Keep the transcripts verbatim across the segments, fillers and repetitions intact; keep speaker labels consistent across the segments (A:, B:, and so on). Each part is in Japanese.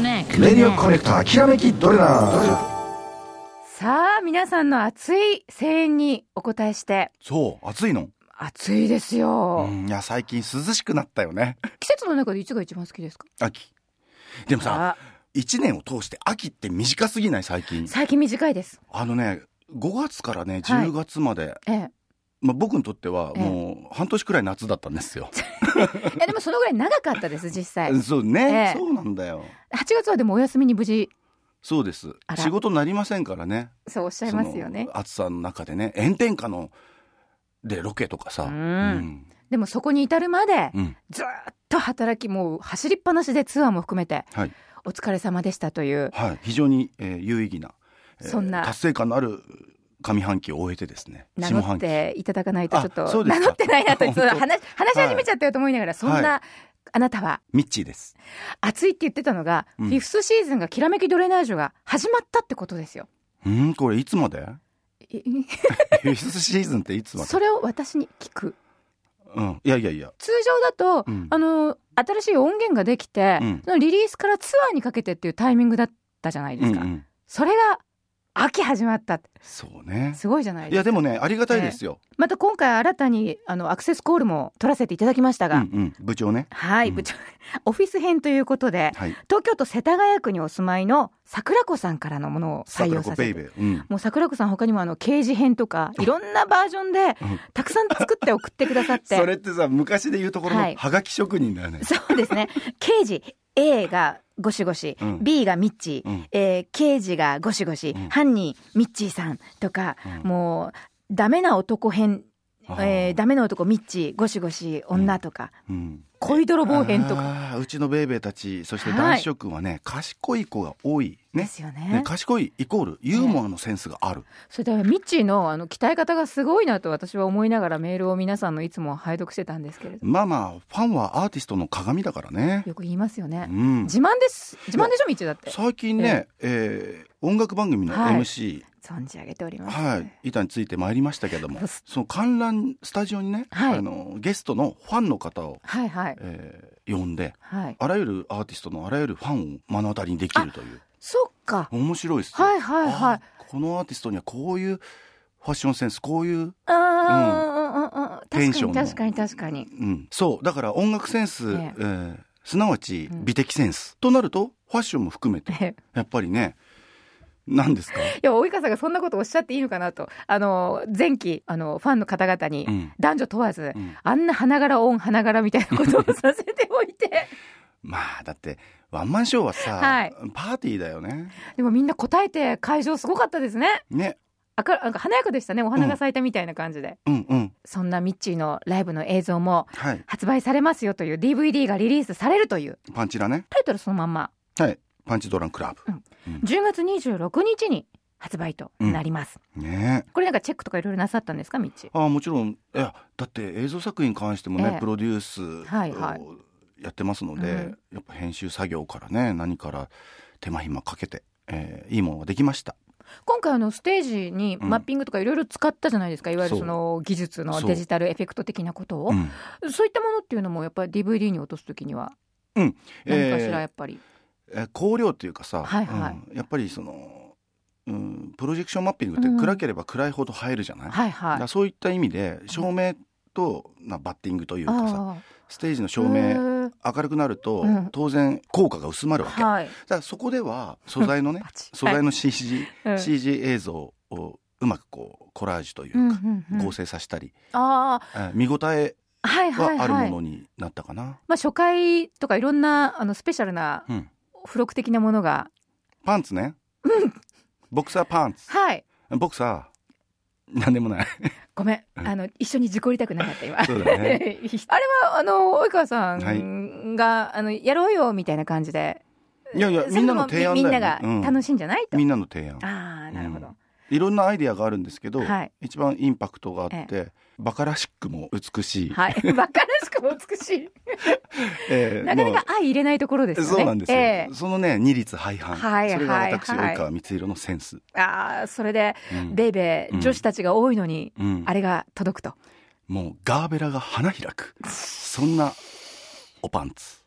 A: レディオコネクターきらめきドレナー。
B: さあ皆さんの熱い声援にお答えして。
C: そう暑いの。
B: 暑いですよ。
C: うん、いや最近涼しくなったよね。
B: 季節の中でいつが一番好きですか？
C: 秋。でもさいちねんを通して秋って短すぎない？最近
B: 最近短いです。
C: あのねごがつからねじゅうがつまで、はいええまあ、僕にとってはもう半年くらい夏だったんですよ。
B: いやでもそのぐらい長かったです実際。
C: そうね、
B: ええ、
C: そうなんだよ。
B: はちがつはでもお休みに無事。
C: そうです。仕事になりませんからね。
B: そうおっしゃいますよね。
C: 暑さの中でね炎天下のでロケとかさ、うんうん、
B: でもそこに至るまで、
C: うん、
B: ずっと働きもう走りっぱなしでツアーも含めて、はい、お疲れ様でしたという、
C: はい、非常に、えー、有意義な、えー、
B: そんな
C: 達成感のある上半期を終えてですね。
B: 名乗っていただかないとちょっと名乗ってないなと話, 話し始めちゃったよと思いながら、はい、そんな、はい、あなたは
C: ミッチーです。
B: 暑いって言ってたのが、うん、フィフスシーズンがきらめきドレナージュが始まったってことですよ。
C: うんこれいつまで？フィフスシーズンっていつまで？
B: それを私に聞く。
C: うん、いやいやいや
B: 通常だと、うん、あの新しい音源ができて、うん、そのリリースからツアーにかけてっていうタイミングだったじゃないですか、うんうん、それが秋始まった。
C: そうね、
B: すごいじゃないですか。
C: いやでもねありがたいですよ、
B: えー、また今回新たにあのアクセスコールも取らせていただきましたが、
C: うんうん、部長ね
B: はい、うん、部長オフィス編ということで、
C: はい、
B: 東京都世田谷区にお住まいの桜子さんからのものを採用させて、
C: 桜子ベイベー、うん、
B: もう桜子さん他にもあの刑事編とかいろんなバージョンでたくさん作って送ってくださって
C: それってさ昔で言うところのハガキ職人だよね、
B: はい、そうですね。刑事 A がゴシゴシ、うん、B がミッチー、うんえー、刑事がゴシゴシ、うん、犯人ミッチーさんとか、うん、もうダメな男編、えー、ダメな男ミッチーゴシゴシ女とか、うんうん恋泥棒編とか。
C: うちのベイベーたちそして男子諸君はね、はい、賢い子が多い、ね、
B: ですよ ね,
C: ね賢いイコールユーモアのセンスがある、ね、
B: それでミッチー の, あの鍛え方がすごいなと私は思いながらメールを皆さんのいつも拝読してたんですけれど、
C: まあまあファンはアーティストの鏡だからね、
B: よく言いますよね、
C: うん、
B: 自慢です自慢でしょミッチーだって。
C: 最近ね、えーえー、音楽番組の エムシー、はい
B: 存じ上げております、
C: はい、板についてまいりましたけども、その観覧スタジオにね、はい、あのゲストのファンの方を、はいはいえー、呼んで、はい、あらゆるアーティストのあらゆるファンを目の当たりにできるという。
B: そっか
C: 面白いです
B: ね、はいはいはい、
C: このアーティストにはこういうファッションセンスこういう
B: あ、うん、
C: テンションの
B: 確かに確かに確かに、
C: うん、そうだから音楽センス、ねえー、すなわち美的センス、うん、となるとファッションも含めてやっぱりね何ですか。い
B: や及川さんがそんなことおっしゃっていいのかなと、あの前期あのファンの方々に男女問わず、うん、あんな花柄オン花柄みたいなことをさせておいて
C: まあだってワンマンショーはさ、はい、パーティーだよね。
B: でもみんな答えて会場すごかったですね。
C: ね
B: あかなんか華やかでしたね、お花が咲いたみたいな感じで、
C: うんうんうん、
B: そんなミッチーのライブの映像も発売されますよという ディーブイディー がリリースされるという。
C: パンチラね、
B: タイトルそのまんま、
C: はいパンチドランクラブ、
B: うんうん、じゅうがつにじゅうろくにちに発売となります、
C: うんね、
B: これなんかチェックとかいろいろなさったんですかミッチー。
C: あもちろん。いやだって映像作品に関してもね、ええ、プロデュース、はいはい、やってますので、うん、やっぱ編集作業からね何から手間暇かけて、えー、いいものができました。
B: 今回あのステージにマッピングとかいろいろ使ったじゃないですか、うん、いわゆるその技術のデジタルエフェクト的なことを、そう、うん、そういったものっていうのもやっぱり ディーブイディー に落とすときには何かしらやっぱり、
C: えー、光量っていうかさ、はいはいうん、やっぱりそのうん、プロジェクションマッピングって暗ければ暗いほど映えるじゃない、うんはいはい、だそういった意味で照明と、まあ、バッティングというかさ、ステージの照明明るくなると、うん、当然効果が薄まるわけ、はい、だからそこでは素材のね素材の シージー、はい、シージー 映像をうまくこうコラージュというか、うんうんうん、合成させたり、あ見応えはあるものになったかな、はいはいはいまあ、
B: 初回とかいろんなあのスペシャルな付録的なものが、
C: うん、パンツね、うんボクサーパンツ、はい、ボクサーなんでもない
B: ごめん、あの一緒に事故りたくなかった今
C: そうだね
B: あれはあの及川さんが、はい、あのやろうよみたいな感じで、
C: いやいやみんなの提案だよ、ね、
B: みんなが楽しいんじゃない、うん、
C: とみんなの提案、
B: ああなるほど、うん
C: いろんなアイディアがあるんですけど、はい、一番インパクトがあって、ええ、バカらしくも美しい、
B: はい、バカらしくも美しい、えー、なかなか相入れないところですよね。
C: そうなんですよ、えー、そのね二律背反、はい、それが私、はい、及川光弘のセンス。
B: あそれで、うん、ベイベー、うん、女子たちが多いのに、うん、あれが届くと
C: もうガーベラが花開くそんなおパンツ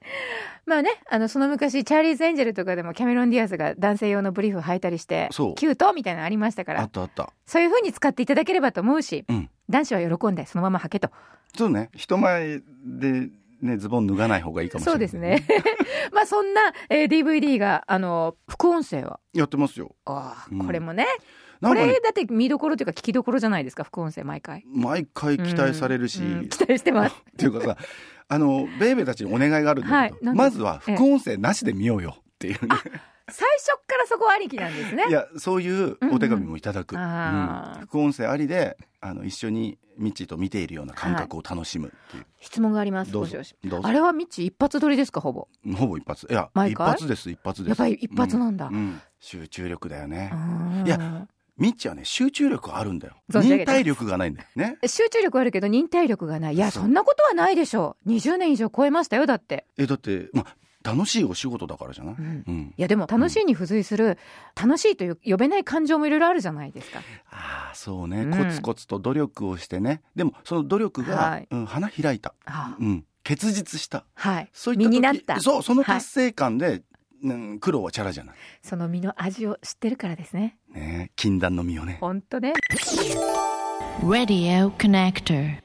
B: まあね、あのその昔チャーリーズ・エンジェルとかでもキャメロン・ディアスが男性用のブリーフ履いたりしてキュートみたいなのありましたから、
C: あったあった。
B: そういう風に使っていただければと思うし、うん、男子は喜んでそのまま履けと。
C: そうね、人前でね、ズボン脱がない方がいいかもしれない、ね、
B: そうですねまあそんな、えー、ディーブイディー があの副音声は
C: やってますよ。
B: あ、うん、これもね、これだって見どころというか聞きどころじゃないですか、副音声毎回
C: 毎回期待されるし、
B: うんうん、期待してます
C: っていうかさ、あのベイベーたちにお願いがあるんだけど、はい、まずは副音声なしで見ようよっていうね、
B: 最初からそこありきなんですね。
C: いや、そういうお手紙もいただく、うんうんうん、副音声ありであの一緒にミッチーと見ているような感覚を楽しむっていう、はい、
B: 質問があります。
C: どうぞどうぞ。
B: あれはミッチー一発撮りですか？ほぼ
C: ほぼ一発。いや、一発です一発です。
B: やっぱり一発なんだ、
C: うんうん、集中力だよね。いや、ミッチはね、集中力あるんだよ。忍耐力がないんだよね。
B: 集中力あるけど忍耐力がない。いや、そんなことはないでしょう。にじゅうねん以上超えましたよ。だって
C: えだってまあ楽しいお仕事だからじゃない、うんうん、
B: いやでも楽しいに付随する、うん、楽しいという呼べない感情もいろいろあるじゃないですか。
C: ああ、そうね、うん、コツコツと努力をしてね。でもその努力が、はい、うん、花開いた、うん、結実した、
B: はい、
C: そういった時
B: 身になった。
C: そう、その達成感で、はい、うん、苦労はチャラじゃない。
B: その身の味を知ってるからですね。
C: ね、禁断の身をね。
B: 本当ね。
D: Radio Connector